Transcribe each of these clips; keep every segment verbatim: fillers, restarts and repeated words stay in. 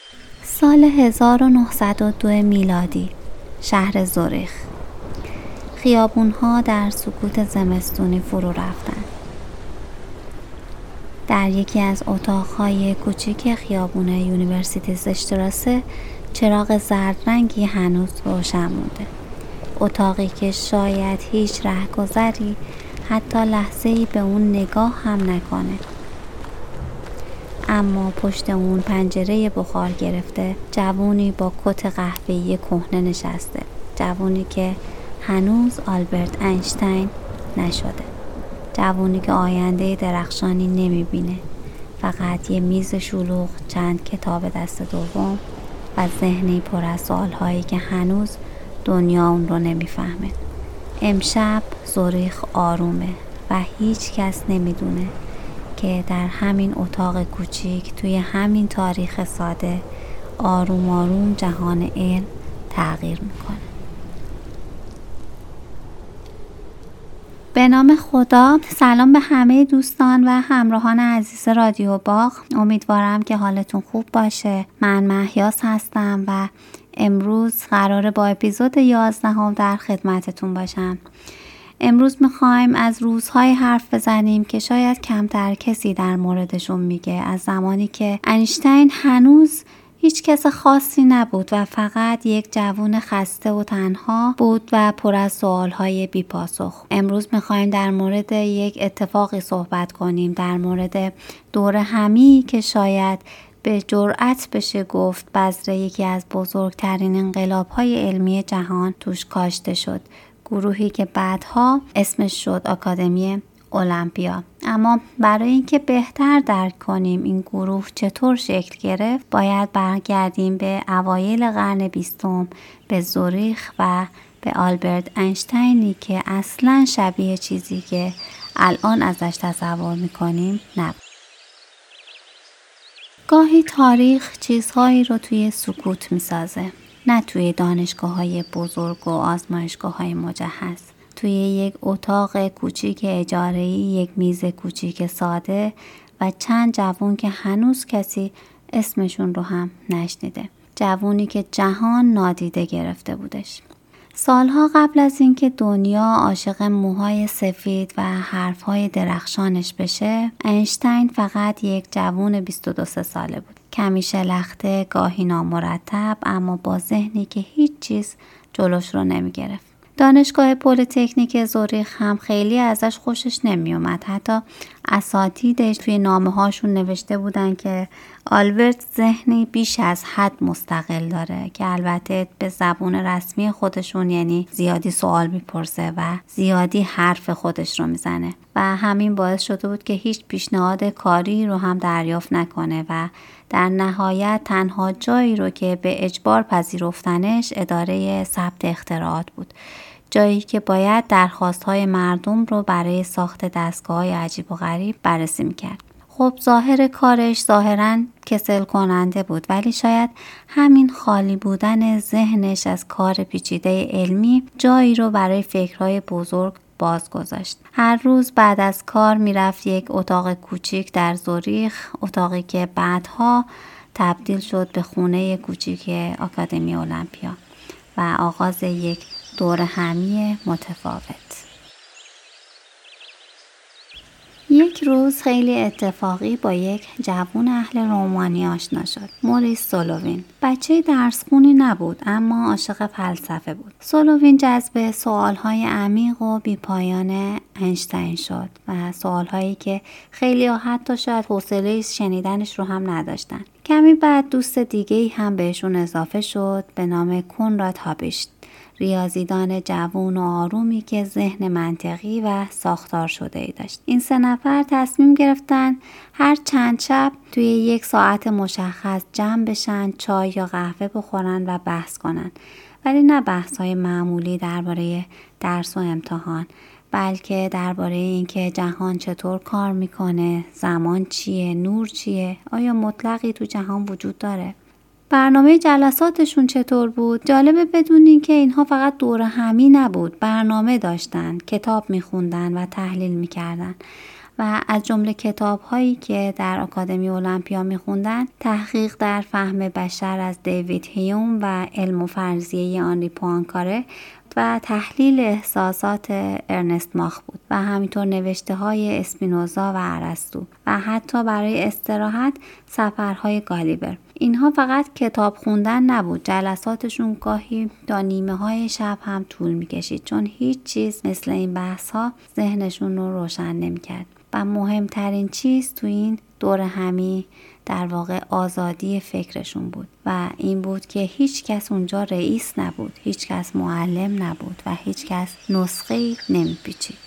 سال هزار و نهصد و دو میلادی، شهر زوریخ. خیابون‌ها در سکوت زمستونی فرو رفتند. در یکی از اتاق‌های کوچیک خیابون یونیورسیتی‌شتراسه چراغ زرد رنگی هنوز روشن مونده. اتاقی که شاید هیچ رهگذری حتی لحظه‌ای به اون نگاه هم نکنه. اما پشت اون پنجره بخار گرفته جوونی با کت قهوه‌ای کهنه نشسته. جوونی که هنوز آلبرت اینشتین نشده. جوونی که آینده درخشانی نمیبینه. فقط یه میز شلوغ، چند کتاب دست دوم و ذهنی پر از سوالهایی که هنوز دنیا اون رو نمیفهمه. امشب زوریخ آرومه و هیچ کس نمیدونه که در همین اتاق کوچیک توی همین تاریخ ساده آروم آروم جهان علم تغییر میکنه. به نام خدا. سلام به همه دوستان و همراهان عزیز رادیو باغ. امیدوارم که حالتون خوب باشه. من مهیاس هستم و امروز قراره با اپیزود یازدهم در خدمتتون باشم. امروز میخوایم از روزهای حرف بزنیم که شاید کمتر کسی در موردشون میگه. از زمانی که اینشتین هنوز هیچ کس خاصی نبود و فقط یک جوون خسته و تنها بود و پر از سوالهای بی پاسخ. امروز میخوایم در مورد یک اتفاقی صحبت کنیم، در مورد دوره همی که شاید به جرأت بشه گفت بذر یکی از بزرگترین انقلاب‌های علمی جهان توش کاشته شد. گروهی که بعدها اسمش شد آکادمی المپیا. اما برای اینکه بهتر درک کنیم این گروه چطور شکل گرفت، باید برگردیم به اوایل قرن بیستم، به زوریخ و به آلبرت اینشتینی که اصلاً شبیه چیزی که الان ازش تصور میکنیم نبود. گاهی تاریخ چیزهایی رو توی سکوت میسازه، نه توی دانشگاه‌های بزرگ و آزمایشگاه‌های مجهز. توی یک اتاق کوچیک اجاره‌ای، یک میز کوچیک ساده و چند جوون که هنوز کسی اسمشون رو هم نشنیده. جوونی که جهان نادیده گرفته بودش. سالها قبل از اینکه دنیا عاشق موهای سفید و حرفهای درخشانش بشه، اینشتین فقط یک جوون بیست و دو ساله بود. کمی شلخته، گاهی نامرتب، اما با ذهنی که هیچ چیز جلوش رو نمی گرفت. دانشگاه پلی‌تکنیک زوریخ هم خیلی ازش خوشش نمی اومد. حتی اساتیدش توی نامه هاشون نوشته بودن که آلبرت ذهنی بیش از حد مستقل داره، که البته به زبون رسمی خودشون یعنی زیادی سوال میپرسه و زیادی حرف خودش رو میزنه و همین باعث شده بود که هیچ پیشنهاد کاری رو هم دریافت نکنه و در نهایت تنها جایی رو که به اجبار پذیرفتنش اداره ثبت اختراعات بود، جایی که باید درخواست‌های مردم رو برای ساخت دستگاه‌های عجیب و غریب بررسی می‌کرد. خب ظاهر کارش ظاهراً کسل کننده بود، ولی شاید همین خالی بودن ذهنش از کار پیچیده علمی جایی رو برای فکرهای بزرگ باز گذاشت. هر روز بعد از کار میرفت یک اتاق کوچیک در زوریخ، اتاقی که بعدها تبدیل شد به خونه کوچیک آکادمی المپیا و آغاز یک دوره همی متفاوت. یک روز خیلی اتفاقی با یک جوون اهل رومانی آشنا شد. موریس سولوین. بچه درسخونی نبود اما عاشق فلسفه بود. سولوین جذب سوالهای عمیق و بیپایان اینشتین شد و سوالهایی که خیلی ها حتی شاید حوصله شنیدنش رو هم نداشتن. کمی بعد دوست دیگه‌ای هم بهشون اضافه شد به نام کنراد هابیشت. ریاضیدان جوون و آرومی که ذهن منطقی و ساختار شده ای داشت. این سه نفر تصمیم گرفتن هر چند شب توی یک ساعت مشخص جمع بشن، چای یا قهوه بخورن و بحث کنن. ولی نه بحث های معمولی درباره درس و امتحان، بلکه درباره اینکه جهان چطور کار میکنه، زمان چیه، نور چیه، آیا مطلقی تو جهان وجود داره. برنامه جلساتشون چطور بود؟ جالبه بدونین که اینها فقط دوره همی نبود، برنامه داشتن، کتاب میخوندن و تحلیل میکردن و از جمله کتاب هایی که در آکادمی المپیا میخوندن تحقیق در فهم بشر از دیوید هیوم و علم و فرضیه آنری پوانکاره و تحلیل احساسات ارنست ماخ بود و همینطور نوشته های اسپینوزا و ارسطو و حتی برای استراحت سفرهای گالیبر. اینها فقط کتاب خوندن نبود، جلساتشون گاهی تا نیمه های شب هم طول میکشید، چون هیچ چیز مثل این بحث ها ذهنشون رو روشن نمیکرد. و مهمترین چیز تو این دور همی در واقع آزادی فکرشون بود و این بود که هیچ کس اونجا رئیس نبود، هیچ کس معلم نبود و هیچ کس نسخه‌ای نمیپیچید.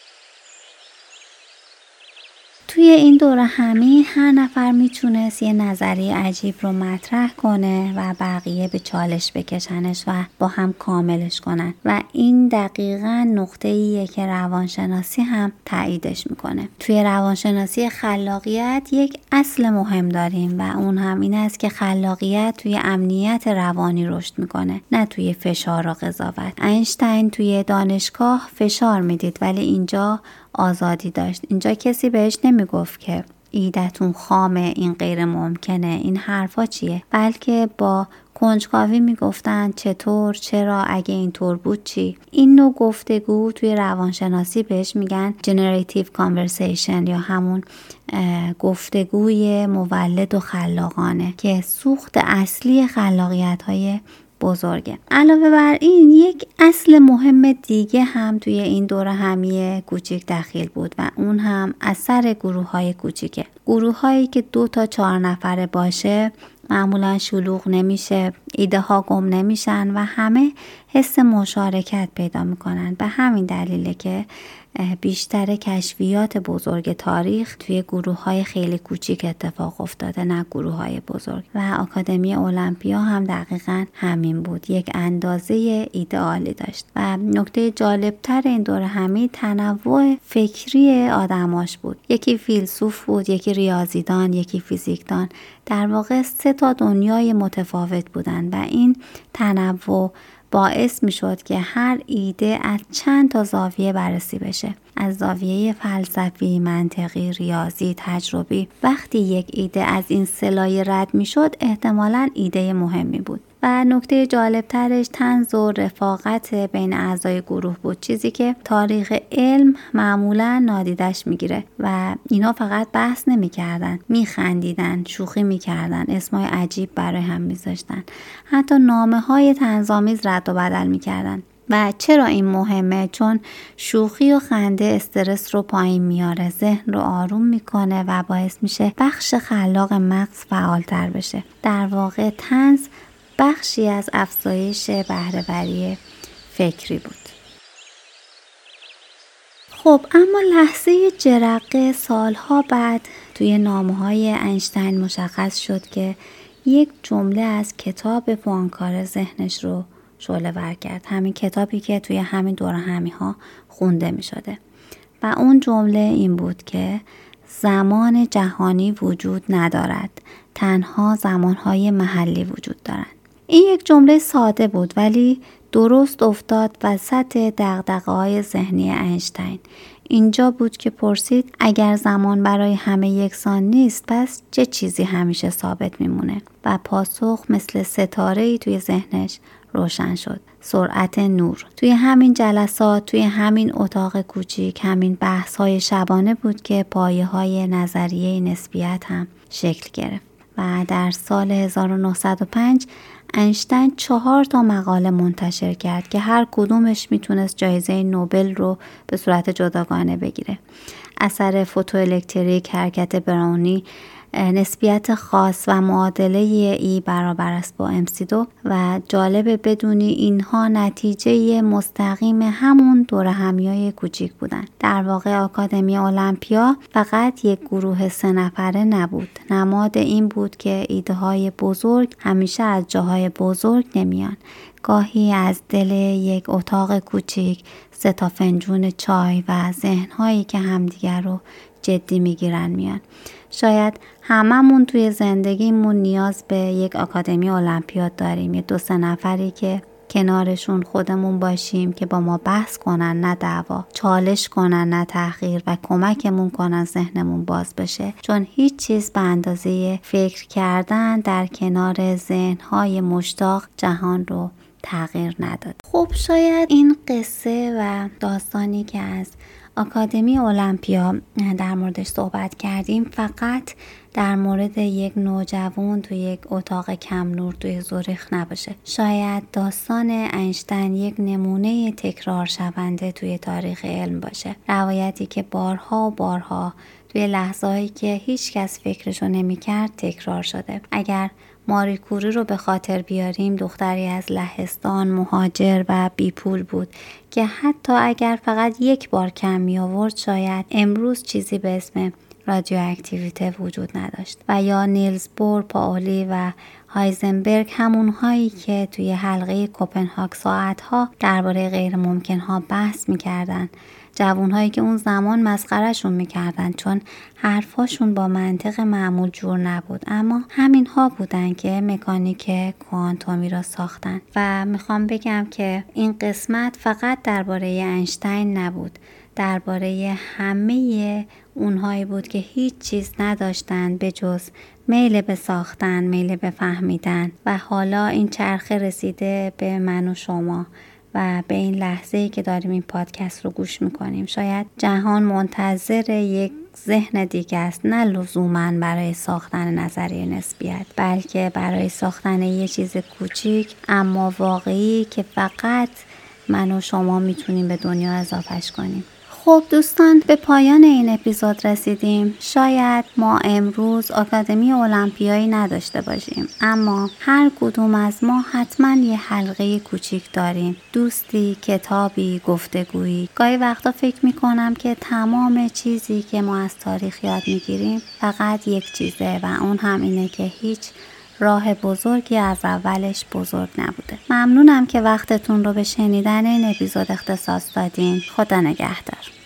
توی این دوره همی هر نفر میتونست یه نظریه عجیب رو مطرح کنه و بقیه به چالش بکشنش و با هم کاملش کنن و این دقیقاً نقطه‌ایه که روانشناسی هم تاییدش میکنه. توی روانشناسی خلاقیت یک اصل مهم داریم و اون هم این است که خلاقیت توی امنیت روانی رشد میکنه، نه توی فشار و قضاوت. اینشتین توی دانشگاه فشار میدید ولی اینجا آزادی داشت. اینجا کسی بهش نمیگفت که ایدتون خامه، این غیر ممکنه، این حرفا چیه، بلکه با کنجکاوی میگفتن چطور، چرا، اگه اینطور بود چی. این نوع گفتگو توی روانشناسی بهش میگن generative conversation یا همون گفتگوی مولد و خلاقانه که سوخت اصلی خلاقیت های بزرگه. علاوه بر این یک اصل مهم دیگه هم توی این دوره همی کوچیک دخیل بود و اون هم اثر گروه های کوچیکه. گروه هایی که دو تا چهار نفره باشه معمولا شلوغ نمیشه، ایده ها گم نمیشن و همه حس مشارکت پیدا میکنن. به همین دلیله که بیشتر کشفیات بزرگ تاریخ توی گروه های خیلی کوچیک اتفاق افتاده، نه گروه های بزرگ. و آکادمی المپیا هم دقیقاً همین بود، یک اندازه ایدئالی داشت. و نکته جالبتر این دوره همی تنوع فکری آدماش بود. یکی فیلسوف بود، یکی ریاضیدان، یکی فیزیکدان. در واقع سه تا دنیای متفاوت بودن و این تنوع باعث می شد که هر ایده از چند تا زاویه بررسی بشه، از زاویه فلسفی، منطقی، ریاضی، تجربی. وقتی یک ایده از این سلایه رد می شد احتمالاً ایده مهمی بود. و نکته جالبترش طنز و رفاقت بین اعضای گروه بود، چیزی که تاریخ علم معمولا نادیدش میگیره و اینا فقط بحث نمیکردن، میخندیدن، شوخی میکردن، اسمای عجیب برای هم میذاشتن، حتی نامه های طنزآمیز رد و بدل میکردن. و چرا این مهمه؟ چون شوخی و خنده استرس رو پایین میاره، ذهن رو آروم میکنه و باعث میشه بخش خلاق مغز فعالتر بشه. در واقع طنز بخشی از افزایش بهره‌وری فکری بود. خب اما لحظه جرقه سالها بعد توی نامه‌های اینشتین مشخص شد که یک جمله از کتاب پوانکاره ذهنش رو شعله‌ور کرد، همین کتابی که توی همین دوره همی ها خونده می شده. و اون جمله این بود که زمان جهانی وجود ندارد، تنها زمانهای محلی وجود دارند. این یک جمله ساده بود ولی درست افتاد وسط دغدغه‌های ذهنی اینشتین. اینجا بود که پرسید اگر زمان برای همه یکسان نیست پس چه چیزی همیشه ثابت میمونه؟ و پاسخ مثل ستاره‌ای توی ذهنش روشن شد، سرعت نور. توی همین جلسات، توی همین اتاق کوچیک، همین بحث‌های شبانه بود که پایه‌های نظریه نسبیت هم شکل گرفت. و در سال هزار و نهصد و پنج اینشتین چهار تا مقاله منتشر کرد که هر کدومش میتونست جایزه نوبل رو به صورت جداگانه بگیره. اثر فوتوالکتریک، حرکت براونی، نسبیت خاص و معادله ای برابر است با ام سی دو. و جالب بدونی اینها نتیجه مستقیم همون دوره همیای کوچیک بودن. در واقع آکادمی المپیا فقط یک گروه سه نفره نبود، نماد این بود که ایده های بزرگ همیشه از جاهای بزرگ نمیان. گاهی از دل یک اتاق کوچیک، سه تا فنجون چای و ذهن‌هایی که همدیگر رو جدی میگیرن میان. شاید هممون توی زندگیمون نیاز به یک آکادمی المپیا داریم، یه دو سه نفری که کنارشون خودمون باشیم که با ما بحث کنن نه دعوا، چالش کنن نه تحقیر و کمکمون کنن ذهنمون باز بشه، چون هیچ چیز به اندازه فکر کردن در کنار ذهن‌های مشتاق جهان رو تغییر نداد. خب شاید این قصه و داستانی که از آکادمی المپیا در موردش صحبت کردیم فقط در مورد یک نوجوان توی یک اتاق کم نور توی زوریخ نباشه. شاید داستان اینشتین یک نمونه تکرار شونده توی تاریخ علم باشه. روایتی که بارها و بارها توی لحظه‌هایی که هیچ کس فکرشو نمی‌کرد تکرار شده. اگر ماری کوری رو به خاطر بیاریم، دختری از لهستان، مهاجر و بیپول بود که حتی اگر فقط یک بار کم می آورد شاید امروز چیزی به اسم رادیواکتیویته وجود نداشت. و یا نیلز بور، پائولی و هایزنبرگ، همونهایی که توی حلقه کوپنهاگ ساعتها درباره غیر ممکنها بحث میکردن، جوانهایی که اون زمان مسخرهشون میکردن چون حرفاشون با منطق معمول جور نبود، اما همین ها بودن که مکانیک کوانتومی را ساختن. و میخوام بگم که این قسمت فقط درباره اینشتین نبود، درباره همه اونهایی بود که هیچ چیز نداشتن به جز میل به ساختن، میل به فهمیدن، و حالا این چرخه رسیده به من و شما و به این لحظه‌ای که داریم این پادکست رو گوش میکنیم. شاید جهان منتظر یک ذهن دیگه است، نه لزوماً برای ساختن نظریه نسبیت، بلکه برای ساختن یه چیز کوچیک اما واقعی که فقط من و شما میتونیم به دنیا اضافهش کنیم. خب دوستان، به پایان این اپیزود رسیدیم. شاید ما امروز آکادمی المپیایی نداشته باشیم، اما هر کدوم از ما حتما یه حلقه کوچیک داریم، دوستی، کتابی، گفتگویی. گاهی وقتا فکر میکنم که تمام چیزی که ما از تاریخ یاد میگیریم فقط یک چیزه و اون هم اینه که هیچ راه بزرگی از اولش بزرگ نبوده. ممنونم که وقتتون رو به شنیدن این اپیزود اختصاص دادین. خدا نگهدار.